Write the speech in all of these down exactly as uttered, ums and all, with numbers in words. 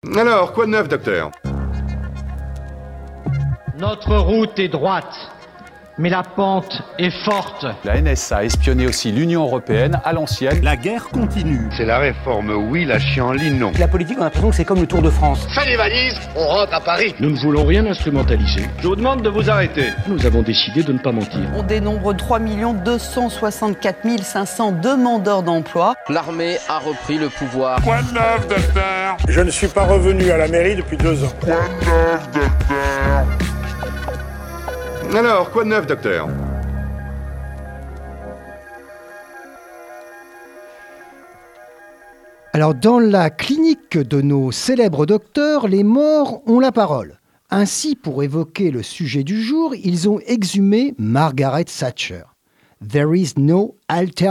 Alors, quoi de neuf, docteur? Notre route est droite, mais la pente est forte. La N S A a espionné aussi l'Union européenne à l'ancienne. La guerre continue. C'est la réforme oui, la chienlit non. La politique, on a l'impression que c'est comme le Tour de France. Fais les valises, on rentre à Paris. Nous ne voulons rien instrumentaliser. Je vous demande de vous arrêter. Nous avons décidé de ne pas mentir. On dénombre trois millions deux cent soixante-quatre mille cinq cents demandeurs d'emploi. L'armée a repris le pouvoir. Quoi de neuf, docteur? Je ne suis pas revenu à la mairie depuis deux ans. Quoi de neuf, docteur? Alors, quoi de neuf, docteur? Alors, dans la clinique de nos célèbres docteurs, les morts ont la parole. Ainsi, pour évoquer le sujet du jour, ils ont exhumé Margaret Thatcher. « There is no alternative »,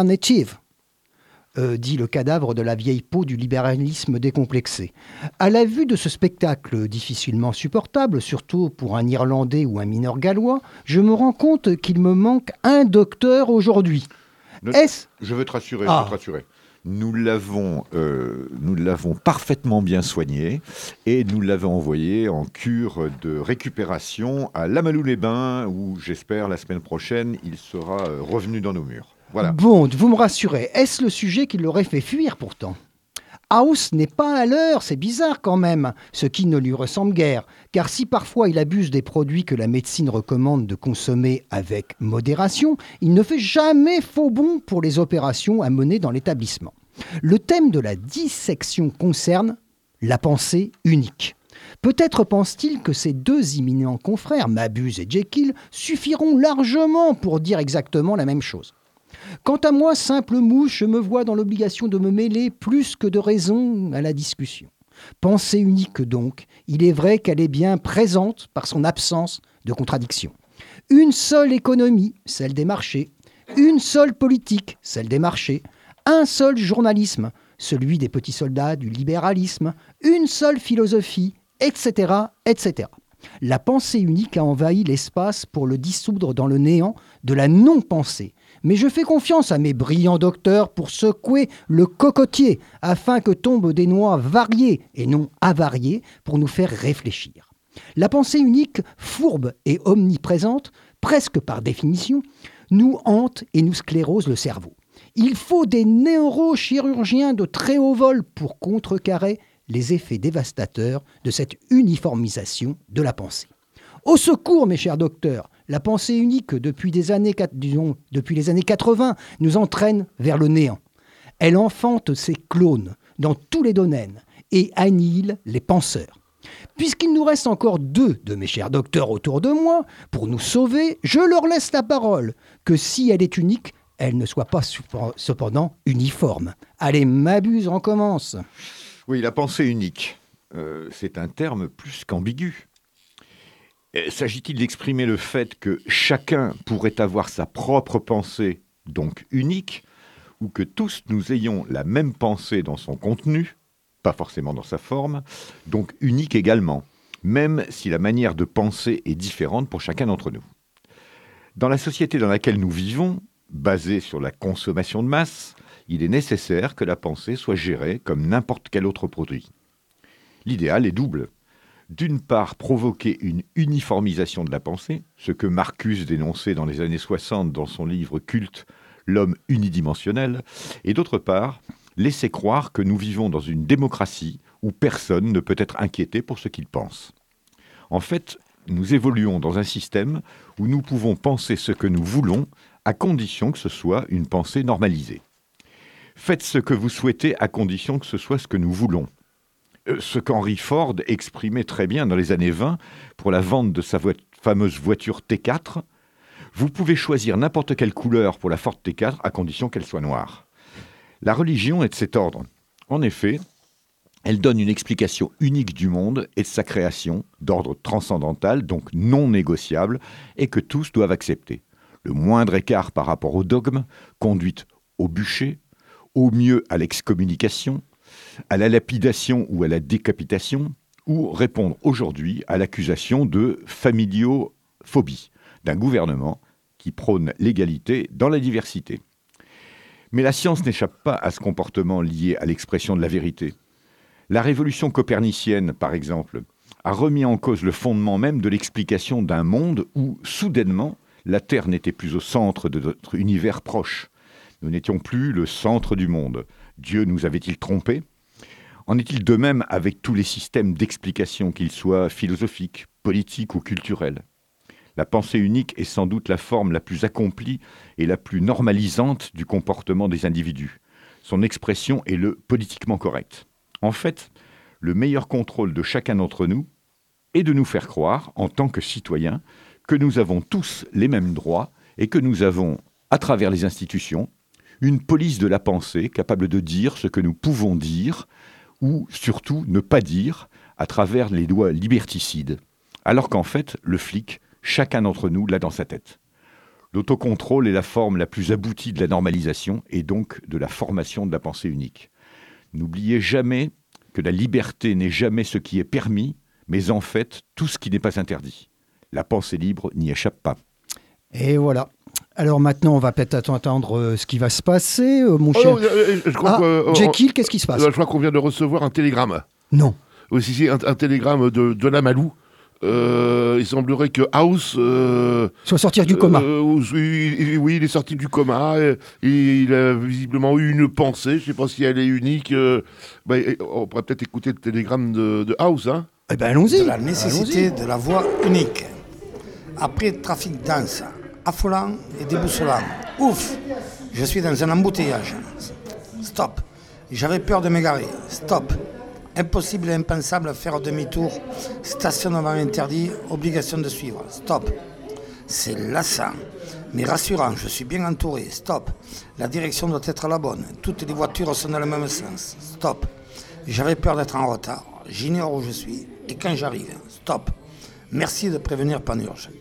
euh, dit le cadavre de la vieille peau du libéralisme décomplexé. À la vue de ce spectacle difficilement supportable, surtout pour un Irlandais ou un mineur gallois, je me rends compte qu'il me manque un docteur aujourd'hui. Ne, Est-ce... Je veux te rassurer, ah. je veux te rassurer. Nous l'avons, euh, nous l'avons parfaitement bien soigné et nous l'avons envoyé en cure de récupération à Lamalou-les-Bains où, j'espère, la semaine prochaine, il sera revenu dans nos murs. Voilà. Bon, vous me rassurez. Est-ce le sujet qui l'aurait fait fuir pourtant ? House n'est pas à l'heure, c'est bizarre quand même, ce qui ne lui ressemble guère. Car si parfois il abuse des produits que la médecine recommande de consommer avec modération, il ne fait jamais faux bond pour les opérations à mener dans l'établissement. Le thème de la dissection concerne la pensée unique. Peut-être pense-t-il que ces deux imminents confrères, Mabuse et Jekyll, suffiront largement pour dire exactement la même chose. Quant à moi, simple mouche, je me vois dans l'obligation de me mêler plus que de raison à la discussion. Pensée unique donc, il est vrai qu'elle est bien présente par son absence de contradiction. Une seule économie, celle des marchés, une seule politique, celle des marchés, un seul journalisme, celui des petits soldats du libéralisme, une seule philosophie, et cetera, et cetera. La pensée unique a envahi l'espace pour le dissoudre dans le néant de la non-pensée. Mais je fais confiance à mes brillants docteurs pour secouer le cocotier afin que tombent des noix variées et non avariées pour nous faire réfléchir. La pensée unique, fourbe et omniprésente, presque par définition, nous hante et nous sclérose le cerveau. Il faut des neurochirurgiens de très haut vol pour contrecarrer les effets dévastateurs de cette uniformisation de la pensée. Au secours, mes chers docteurs, la pensée unique, depuis, des années, disons, depuis les années quatre-vingts, nous entraîne vers le néant. Elle enfante ses clones dans tous les domaines et annihile les penseurs. Puisqu'il nous reste encore deux de mes chers docteurs autour de moi, pour nous sauver, je leur laisse la parole, que si elle est unique, elle ne soit pas cependant uniforme. Allez, Mabuse, on commence. Oui, la pensée unique, euh, c'est un terme plus qu'ambigu. S'agit-il d'exprimer le fait que chacun pourrait avoir sa propre pensée, donc unique, ou que tous nous ayons la même pensée dans son contenu, pas forcément dans sa forme, donc unique également, même si la manière de penser est différente pour chacun d'entre nous. Dans la société dans laquelle nous vivons, basée sur la consommation de masse, il est nécessaire que la pensée soit gérée comme n'importe quel autre produit. L'idéal est double. D'une part, provoquer une uniformisation de la pensée, ce que Marcuse dénonçait dans les années soixante dans son livre culte « L'homme unidimensionnel », et d'autre part, laisser croire que nous vivons dans une démocratie où personne ne peut être inquiété pour ce qu'il pense. En fait, nous évoluons dans un système où nous pouvons penser ce que nous voulons à condition que ce soit une pensée normalisée. Faites ce que vous souhaitez à condition que ce soit ce que nous voulons. Ce qu'Henry Ford exprimait très bien dans les années vingt pour la vente de sa vo- fameuse voiture T quatre. Vous pouvez choisir n'importe quelle couleur pour la Ford T quatre à condition qu'elle soit noire. La religion est de cet ordre. En effet, elle donne une explication unique du monde et de sa création, d'ordre transcendantal, donc non négociable, et que tous doivent accepter. Le moindre écart par rapport au dogme conduit au bûcher, au mieux à l'excommunication, à la lapidation ou à la décapitation, ou répondre aujourd'hui à l'accusation de familiophobie d'un gouvernement qui prône l'égalité dans la diversité. Mais la science n'échappe pas à ce comportement lié à l'expression de la vérité. La révolution copernicienne, par exemple, a remis en cause le fondement même de l'explication d'un monde où, soudainement, la Terre n'était plus au centre de notre univers proche. Nous n'étions plus le centre du monde. Dieu nous avait-il trompés ? En est-il de même avec tous les systèmes d'explication, qu'ils soient philosophiques, politiques ou culturels ? La pensée unique est sans doute la forme la plus accomplie et la plus normalisante du comportement des individus. Son expression est le politiquement correct. En fait, le meilleur contrôle de chacun d'entre nous est de nous faire croire, en tant que citoyens, que nous avons tous les mêmes droits et que nous avons, à travers les institutions, une police de la pensée capable de dire ce que nous pouvons dire ou surtout ne pas dire à travers les lois liberticides. Alors qu'en fait, le flic, chacun d'entre nous l'a dans sa tête. L'autocontrôle est la forme la plus aboutie de la normalisation et donc de la formation de la pensée unique. N'oubliez jamais que la liberté n'est jamais ce qui est permis, mais en fait tout ce qui n'est pas interdit. La pensée libre n'y échappe pas. Et voilà. Alors maintenant, on va peut-être attendre euh, ce qui va se passer, euh, mon oh cher. non, euh, je crois ah, que, euh, Jekyll, qu'est-ce qui se passe ? Je crois qu'on vient de recevoir un télégramme. Non. Oui, si, si, un, un télégramme de, de la Malou. Euh, il semblerait que House euh, soit sorti du coma. Euh, oui, oui, il est sorti du coma. Et, et il a visiblement eu une pensée. Je ne sais pas si elle est unique. Euh, bah, on pourrait peut-être écouter le télégramme de, de House. Hein. Eh ben, allons-y. De la nécessité allons-y. de la voie unique. Après trafic dense, affolant et déboussolant. Ouf, je suis dans un embouteillage. Stop. J'avais peur de m'égarer. Stop. Impossible et impensable à faire demi-tour. Stationnement interdit. Obligation de suivre. Stop. C'est lassant. Mais rassurant, je suis bien entouré. Stop. La direction doit être la bonne. Toutes les voitures sont dans le même sens. Stop. J'avais peur d'être en retard. J'ignore où je suis. Et quand j'arrive. Stop. Merci de prévenir Panurge.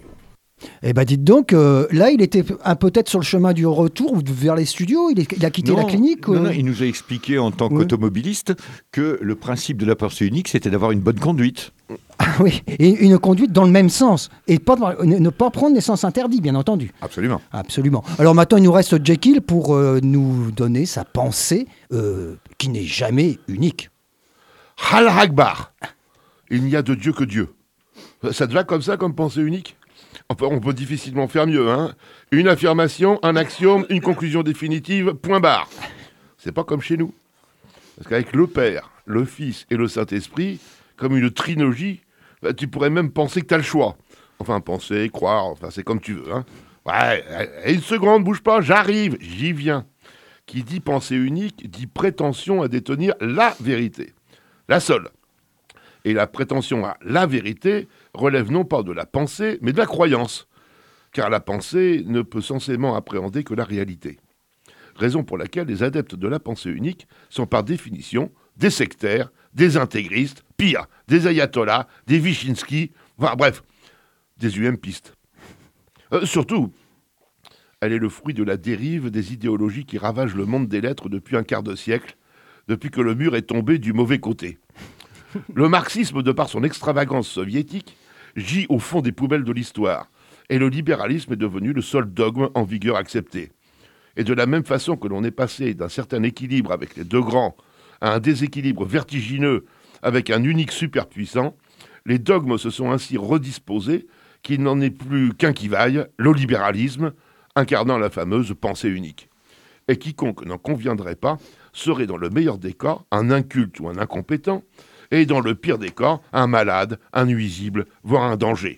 Eh ben dites donc, euh, là il était un, peut-être sur le chemin du retour ou vers les studios, il, est, il a quitté non, la clinique non, euh... non, il nous a expliqué en tant oui. qu'automobiliste que le principe de la pensée unique c'était d'avoir une bonne conduite. Ah oui, et une conduite dans le même sens, et pas, ne, ne pas prendre les sens interdits bien entendu. Absolument. Absolument. Alors maintenant il nous reste Jekyll pour euh, nous donner sa pensée euh, qui n'est jamais unique. Hal Akbar. Il n'y a de Dieu que Dieu. Ça te va comme ça, comme pensée unique ? On peut, on peut difficilement faire mieux. Hein. Une affirmation, un axiome, une conclusion définitive, point barre. C'est pas comme chez nous. Parce qu'avec le Père, le Fils et le Saint-Esprit, comme une trilogie, bah, tu pourrais même penser que tu as le choix. Enfin, penser, croire, enfin, c'est comme tu veux. Hein. Ouais, une seconde, bouge pas, j'arrive, j'y viens. Qui dit pensée unique, dit prétention à détenir la vérité. La seule. Et la prétention à la vérité relève non pas de la pensée, mais de la croyance. Car la pensée ne peut censément appréhender que la réalité. Raison pour laquelle les adeptes de la pensée unique sont par définition des sectaires, des intégristes, pire, des ayatollahs, des Wyszynski, enfin bref, des U M pistes. Euh, surtout, elle est le fruit de la dérive des idéologies qui ravagent le monde des lettres depuis un quart de siècle, depuis que le mur est tombé du mauvais côté. Le marxisme, de par son extravagance soviétique, gît au fond des poubelles de l'histoire, et le libéralisme est devenu le seul dogme en vigueur accepté. Et de la même façon que l'on est passé d'un certain équilibre avec les deux grands à un déséquilibre vertigineux avec un unique superpuissant, les dogmes se sont ainsi redisposés qu'il n'en est plus qu'un qui vaille, le libéralisme, incarnant la fameuse pensée unique. Et quiconque n'en conviendrait pas serait dans le meilleur des cas un inculte ou un incompétent, et dans le pire des cas, un malade, un nuisible, voire un danger.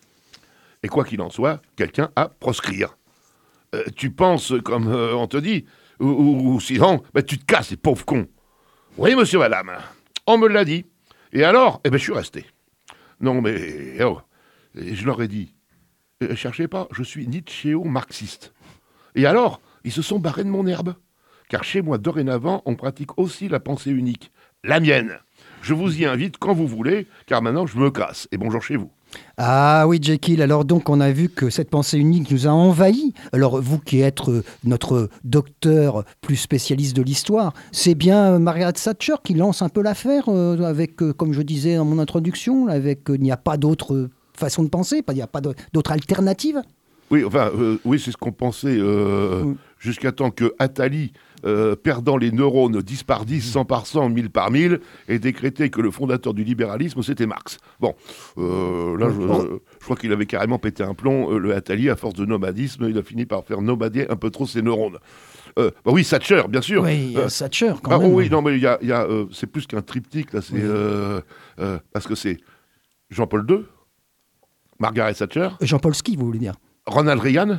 Et quoi qu'il en soit, quelqu'un à proscrire. Euh, tu penses comme euh, on te dit, ou, ou, ou sinon, bah, tu te casses, pauvre con. Oui, monsieur, madame, on me l'a dit. Et alors, eh ben, je suis resté. Non, mais, oh, je leur ai dit, euh, cherchez pas, je suis nietzschéo-marxiste. Et alors, ils se sont barrés de mon herbe. Car chez moi, dorénavant, on pratique aussi la pensée unique. La mienne. Je vous y invite quand vous voulez, car maintenant je me casse. Et bonjour chez vous. Ah oui, Jekyll, alors donc on a vu que cette pensée unique nous a envahis. Alors vous qui êtes euh, notre docteur plus spécialiste de l'histoire, c'est bien Margaret Thatcher qui lance un peu l'affaire euh, avec, euh, comme je disais dans mon introduction, avec euh, il n'y a pas d'autre façon de penser, il n'y a pas d'autre alternative. Oui, enfin, euh, oui, c'est ce qu'on pensait euh, mmh. jusqu'à temps que Attali euh, perdant les neurones dix par dix, cent par cent, mille par mille, et décréter que le fondateur du libéralisme, c'était Marx. Bon, euh, là, je, je crois qu'il avait carrément pété un plomb, euh, le Attali, à force de nomadisme, il a fini par faire nomader un peu trop ses neurones. Euh, bah oui, Thatcher, bien sûr. Oui, euh, Thatcher, quand ah, même. Oui, non, mais il y a, y a, euh, c'est plus qu'un triptyque, là, c'est... Oui. Euh, euh, parce que c'est Jean-Paul deux, Margaret Thatcher... Jean-Paul Ski, vous voulez dire. Ronald Reagan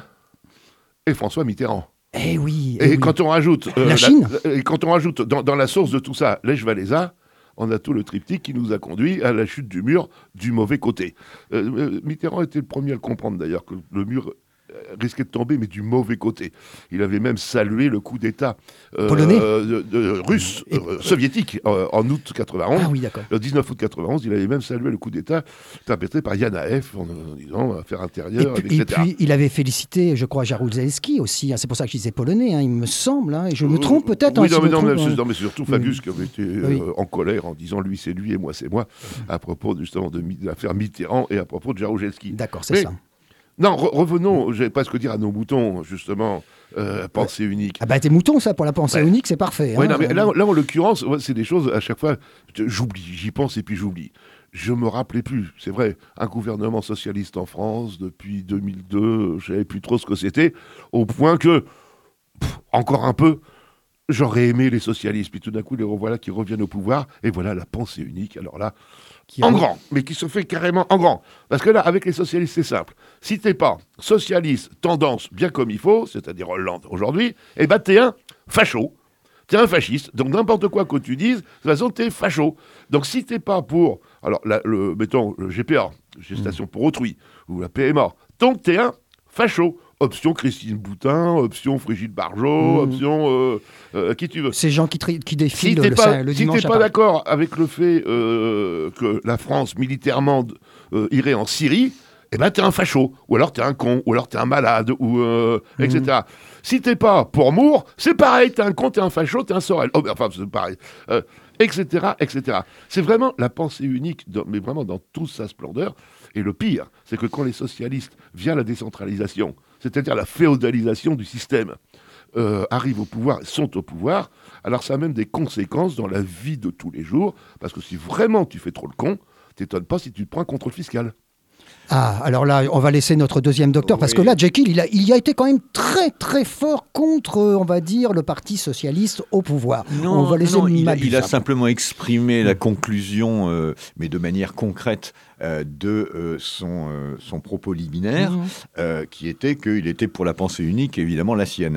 et François Mitterrand. Eh oui. Et, eh quand oui. on rajoute... Euh, la Chine la, Et quand on rajoute dans, dans la source de tout ça, Lech Walesa, on a tout le triptyque qui nous a conduit à la chute du mur du mauvais côté. Euh, euh, Mitterrand était le premier à le comprendre, d'ailleurs, que le mur... risquait de tomber, mais du mauvais côté. Il avait même salué le coup d'État euh, polonais de, de, russe, Et... euh, soviétique, euh, en août quatre-vingt-onze. Ah oui, d'accord. Le dix-neuf août quatre-vingt-onze, il avait même salué le coup d'État perpétré par Yanaev en, en disant affaire intérieure, et puis, et cetera. Et puis, il avait félicité, je crois, Jaruzelski aussi. Hein, c'est pour ça que je disais polonais, hein, il me semble. Hein, et je me trompe peut-être. Oui, hein, non, si mais, me non, trompe, mais, hein. non, mais c'est surtout Fabius oui. qui avait été euh, oui. en colère en disant lui c'est lui et moi c'est moi, à propos justement de, de l'affaire Mitterrand et à propos de Jaruzelski. D'accord, c'est mais, ça. Non, re- revenons, j'allais presque dire à nos moutons, justement, euh, pensée unique. Ah bah t'es mouton, ça, pour la pensée ouais. unique, c'est parfait. Ouais, hein, non, mais euh... là, là, en l'occurrence, ouais, c'est des choses, à chaque fois, j'oublie, j'y pense et puis j'oublie. Je me rappelais plus, c'est vrai, un gouvernement socialiste en France, depuis deux mille deux, je savais plus trop ce que c'était, au point que, pff, encore un peu, j'aurais aimé les socialistes, puis tout d'un coup, les revoilà qui reviennent au pouvoir, et voilà la pensée unique, alors là... Qui en re... grand, mais qui se fait carrément en grand. Parce que là, avec les socialistes, c'est simple. Si t'es pas socialiste, tendance, bien comme il faut, c'est-à-dire Hollande aujourd'hui, eh ben t'es un facho, t'es un fasciste. Donc n'importe quoi que tu dises, de toute façon, t'es facho. Donc si t'es pas pour, alors la, le, mettons le G P A, gestation pour autrui, ou la P M A, donc t'es un facho. Option Christine Boutin, option Brigitte Bardot, mmh. option euh, euh, qui tu veux. Ces gens qui, tri- qui défilent si le, pas, le si dimanche. Si t'es pas d'accord avec le fait euh, que la France militairement euh, irait en Syrie, eh ben t'es un facho, ou alors t'es un con, ou alors t'es un malade, ou euh, mmh. et cetera. Si t'es pas pour Moore, c'est pareil, t'es un con, t'es un facho, t'es un Sorel. Oh, enfin c'est pareil. Euh, etc., et cetera. C'est vraiment la pensée unique, dans, mais vraiment dans toute sa splendeur. Et le pire, c'est que quand les socialistes, via la décentralisation, c'est-à-dire la féodalisation du système, euh, arrivent au pouvoir, sont au pouvoir, alors ça a même des conséquences dans la vie de tous les jours, parce que si vraiment tu fais trop le con, t'étonnes pas si tu te prends un contrôle fiscal. Ah, alors là, on va laisser notre deuxième docteur, oui. parce que là, Jekyll, il, a, il y a été quand même très, très fort contre, on va dire, le Parti socialiste au pouvoir. Non, on va laisser non il, a, Mabuse, il a hein. simplement exprimé la conclusion, euh, mais de manière concrète, euh, de euh, son, euh, son propos liminaire, mmh. euh, qui était qu'il était pour la pensée unique, évidemment la sienne.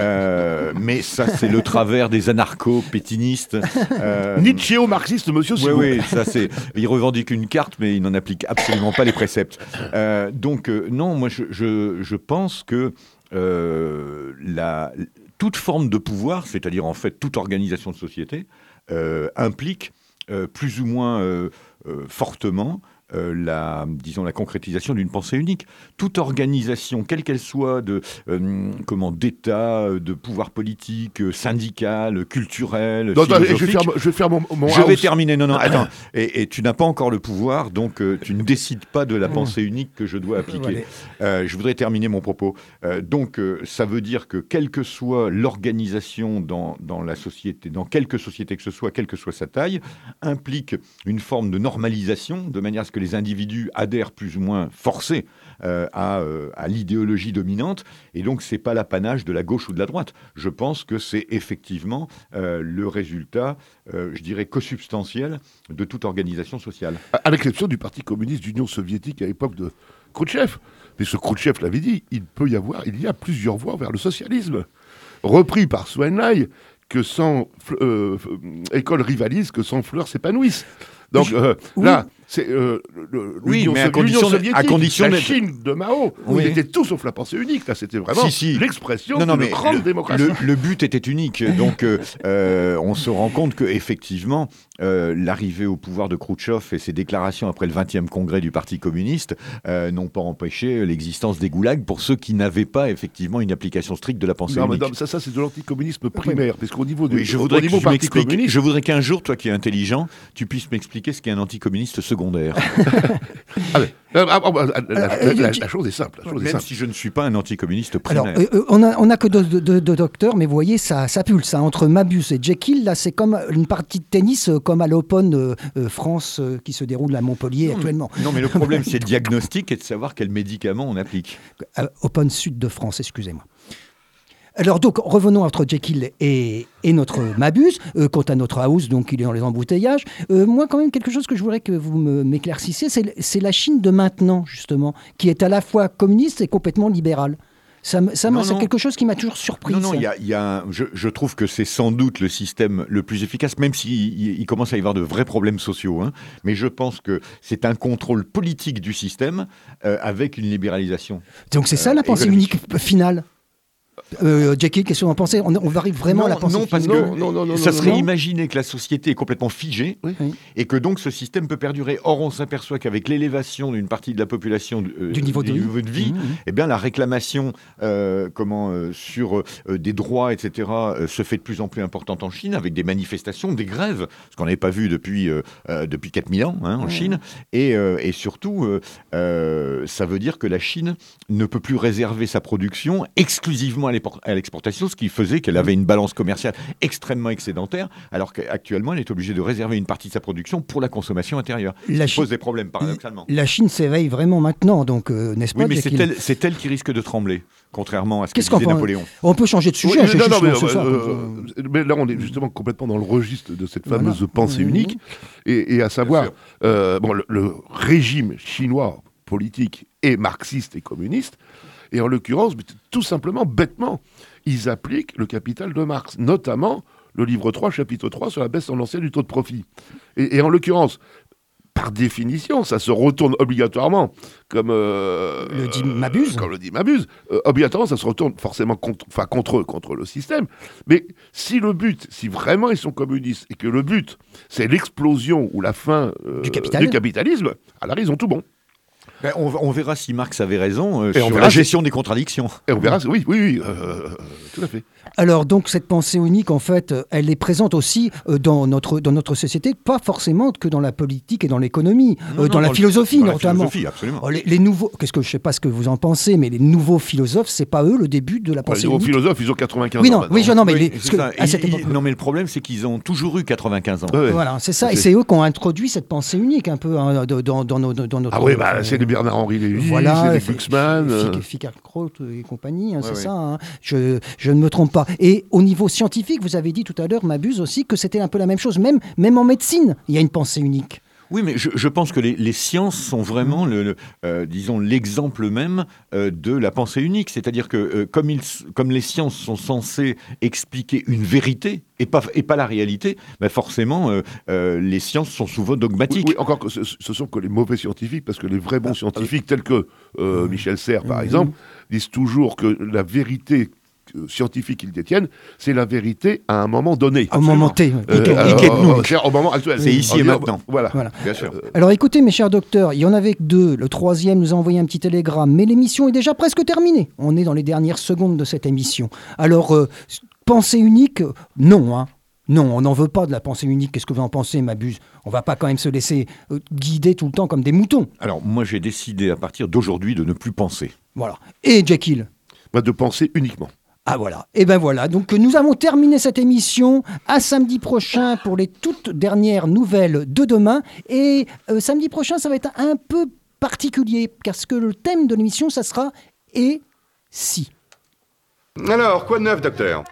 Euh, mais ça, c'est le travers des anarcho-pétinistes. Euh, Nietzschéo-marxiste, monsieur Simon. Oui, oui, ça c'est... Il revendique une carte, mais il n'en applique absolument pas les préceptes. Euh, donc, euh, non, moi, je, je, je pense que euh, la, toute forme de pouvoir, c'est-à-dire en fait toute organisation de société, euh, implique euh, plus ou moins euh, euh, fortement Euh, la, disons, la concrétisation d'une pensée unique. Toute organisation, quelle qu'elle soit, de, euh, comment, d'État, de pouvoir politique, syndical, culturel, non, philosophique... Non, je vais faire, je vais faire mon, mon Je house. vais terminer. Non, non, attends. Et, et tu n'as pas encore le pouvoir, donc euh, tu ne décides pas de la pensée unique que je dois appliquer. Euh, je voudrais terminer mon propos. Euh, donc, euh, ça veut dire que quelle que soit l'organisation dans, dans la société, dans quelque société que ce soit, quelle que soit sa taille, implique une forme de normalisation, de manière à ce que les individus adhèrent plus ou moins forcés euh, à, euh, à l'idéologie dominante, et donc c'est pas l'apanage de la gauche ou de la droite. Je pense que c'est effectivement euh, le résultat, euh, je dirais, consubstantiel de toute organisation sociale. À l'exception du Parti communiste d'Union soviétique à l'époque de Khrouchtchev. Mais ce Khrouchtchev l'avait dit, il peut y avoir, il y a plusieurs voies vers le socialisme. Repris par Swenlai, que sans euh, école rivalise, que sans fleurs s'épanouissent. Donc euh, oui. là, c'est euh, le, oui, mais à l'Union soviétique, à condition la Chine de Mao, où oui. ils étaient tous sauf la pensée unique. Là, c'était vraiment si, si. l'expression non, non, d'une grande le, démocratie. Le, le but était unique. Donc, euh, euh, on se rend compte qu'effectivement, euh, l'arrivée au pouvoir de Khrouchtchev et ses déclarations après le vingtième congrès du Parti communiste euh, n'ont pas empêché l'existence des goulags pour ceux qui n'avaient pas effectivement une application stricte de la pensée non, unique. Mais non, ça, ça c'est de l'anticommunisme primaire, parce qu'au niveau du oui, je voudrais que tu m'expliques. Je voudrais qu'un jour, toi qui es intelligent, tu puisses m'expliquer ce qu'est un anticommuniste secondaire. secondaire. ah, mais, euh, ah, bah, la, la, la, la, la chose est simple. La chose Même est simple. si je ne suis pas un anticommuniste primaire. Alors, euh, on n'a on a que deux, deux, deux, deux docteurs, mais vous voyez, ça, ça pulse. Hein, entre Mabuse et Jekyll, là, c'est comme une partie de tennis, euh, comme à l'Open euh, euh, France euh, qui se déroule à Montpellier non, actuellement. Mais, non, mais le problème, c'est le diagnostic et de savoir quel médicament on applique. Euh, Open Sud de France, excusez-moi. Alors donc, revenons entre Jekyll et, et notre Mabuse. Euh, quant à notre House, donc il est dans les embouteillages. Euh, moi, quand même, quelque chose que je voudrais que vous me, m'éclaircissiez, c'est, c'est la Chine de maintenant, justement, qui est à la fois communiste et complètement libérale. Ça, ça non, c'est non. quelque chose qui m'a toujours surpris. Non, non, y a, y a un, je, je trouve que c'est sans doute le système le plus efficace, même s'il il, il commence à y avoir de vrais problèmes sociaux. Hein, mais je pense que c'est un contrôle politique du système euh, avec une libéralisation. Donc c'est ça euh, la pensée économique. unique finale. Euh, Jackie, qu'est-ce que vous en pensez? on, on arrive vraiment non, à la pensée Non, parce finale. que non, non, non, ça non, serait non. imaginer que la société est complètement figée oui. et que donc ce système peut perdurer. Or, on s'aperçoit qu'avec l'élévation d'une partie de la population euh, du niveau de, du vie, niveau de vie mmh, mmh. eh bien, la réclamation euh, comment, euh, sur euh, des droits, et cetera, euh, se fait de plus en plus importante en Chine, avec des manifestations, des grèves, ce qu'on n'avait pas vu depuis, euh, euh, depuis quatre mille ans hein, en mmh. Chine. Et, euh, et surtout, euh, euh, ça veut dire que la Chine ne peut plus réserver sa production exclusivement à, à l'exportation, ce qui faisait qu'elle avait une balance commerciale extrêmement excédentaire, alors qu'actuellement, elle est obligée de réserver une partie de sa production pour la consommation intérieure. La ça pose des problèmes, paradoxalement. La Chine s'éveille vraiment maintenant, donc, euh, n'est-ce pas? Oui, mais c'est elle, c'est elle qui risque de trembler, contrairement à ce que Qu'est-ce disait qu'on Napoléon. On peut changer de sujet. Oui, non, non, mais, ce soir, euh, euh, mais là, on est justement complètement dans le registre de cette fameuse voilà. pensée mmh. unique, et, et à savoir, euh, bon, le, le régime chinois politique est marxiste et communiste, et en l'occurrence, tout simplement, bêtement, ils appliquent le capital de Marx, notamment le livre trois, chapitre trois, sur la baisse tendancielle du taux de profit. Et, et en l'occurrence, par définition, ça se retourne obligatoirement, comme euh, le dit Mabuse. Euh, comme le dit Mabuse, euh, obligatoirement, ça se retourne forcément contre, enfin contre eux, contre le système. Mais si le but, si vraiment ils sont communistes et que le but, c'est l'explosion ou la fin euh, du, capital. du capitalisme, alors ils ont tout bon. Ben on, on verra si Marx avait raison euh, et sur on verra la gestion si... des contradictions. Et on verra, oui, oui, oui, euh, tout à fait. Alors donc cette pensée unique, en fait, elle est présente aussi euh, dans notre dans notre société, pas forcément que dans la politique et dans l'économie, non, euh, dans non, la dans philosophie dans notamment. La philosophie, absolument. Les, les nouveaux, qu'est-ce que je sais pas ce que vous en pensez, mais les nouveaux philosophes, c'est pas eux le début de la pensée les nouveaux unique. philosophes, ils ont quatre-vingt-quinze oui, ans. Non, oui, je, non, mais oui, les, que, ça, à cette il, époque, non, mais le problème, c'est qu'ils ont toujours eu quatre-vingt-quinze ans. Ouais, voilà, c'est ça, okay. et c'est eux qui ont introduit cette pensée unique un peu hein, dans, dans, nos, dans notre. Ah oui, bah, euh, c'est les Bernard-Henri Lévy, voilà, c'est les Glucksmann. Fickelkraut et compagnie, hein, ouais, c'est ouais. ça. Hein. Je, je ne me trompe pas. Et au niveau scientifique, vous avez dit tout à l'heure, Mabuse aussi, que c'était un peu la même chose. Même, même en médecine, il y a une pensée unique. Oui, mais je, je pense que les, les sciences sont vraiment, le, le, euh, disons, l'exemple même euh, de la pensée unique. C'est-à-dire que euh, comme, ils, comme les sciences sont censées expliquer une vérité et pas, et pas la réalité, bah forcément, euh, euh, les sciences sont souvent dogmatiques. Oui, oui encore que ce, ce sont que les mauvais scientifiques, parce que les vrais bons scientifiques, tels que euh, Michel Serres, par mmh. exemple, disent toujours que la vérité scientifique qu'ils détiennent, c'est la vérité à un moment donné. Au moment T. Euh, euh, au moment actuel. C'est ici et maintenant. Voilà. voilà. Bien sûr. Alors écoutez, mes chers docteurs, il y en avait que deux. Le troisième nous a envoyé un petit télégramme, mais l'émission est déjà presque terminée. On est dans les dernières secondes de cette émission. Alors, euh, pensée unique, non, hein. Non, on n'en veut pas de la pensée unique. Qu'est-ce que vous en pensez, Mabuse? On ne va pas quand même se laisser euh, guider tout le temps comme des moutons. Alors, moi, j'ai décidé à partir d'aujourd'hui de ne plus penser. Voilà. Et Jekyll? Bah, de penser uniquement. Ah voilà, et ben voilà, donc nous avons terminé cette émission. À samedi prochain pour les toutes dernières nouvelles de demain. Et euh, samedi prochain, ça va être un peu particulier, parce que le thème de l'émission, ça sera « Et si ». Alors, quoi de neuf, docteur?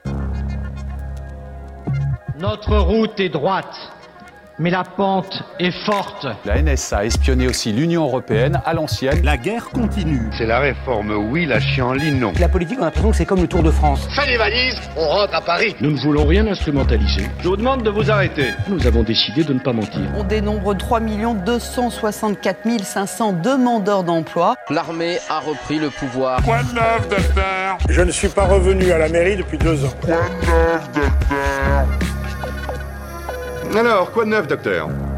Notre route est droite, mais la pente est forte. La N S A a espionné aussi l'Union européenne à l'ancienne. La guerre continue. C'est la réforme oui, la chienlit non. La politique, on a l'impression que c'est comme le Tour de France. Fais les valises, on rentre à Paris. Nous ne voulons rien instrumentaliser. Je vous demande de vous arrêter. Nous avons décidé de ne pas mentir. On dénombre trois millions deux cent soixante-quatre mille cinq cents demandeurs d'emploi. L'armée a repris le pouvoir. Quoi de neuf, docteur? Je ne suis pas revenu à la mairie depuis deux ans. Quoi de neuf, docteur? Alors, quoi de neuf, docteur?